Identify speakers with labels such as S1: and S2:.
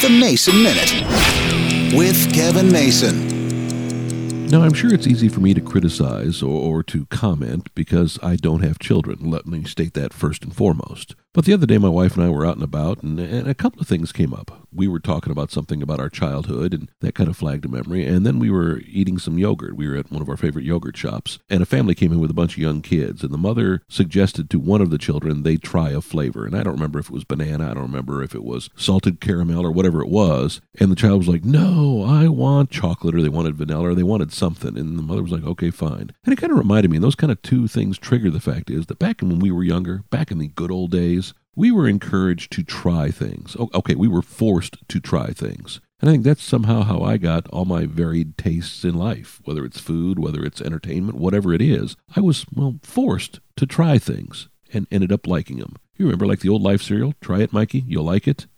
S1: The Mason Minute with Kevin Mason.
S2: Now, I'm sure it's easy for me to criticize or to comment because I don't have children. Let me state that first and foremost. But the other day, my wife and I were out and about, and a couple of things came up. We were talking about something about our childhood, and that kind of flagged a memory. And then we were eating some yogurt. We were at one of our favorite yogurt shops, and a family came in with a bunch of young kids. And the mother suggested to one of the children they try a flavor. And I don't remember if it was banana. I don't remember if it was salted caramel or whatever it was. And the child was like, no, I want chocolate, or they wanted vanilla, or they wanted something. And the mother was like, okay, fine. And it kind of reminded me, and those kind of two things trigger the fact is that back when we were younger, back in the good old days, we were encouraged to try things. Okay, we were forced to try things. And I think that's somehow how I got all my varied tastes in life, whether it's food, whether it's entertainment, whatever it is. I was, forced to try things and ended up liking them. You remember like the old Life cereal? Try it, Mikey. You'll like it.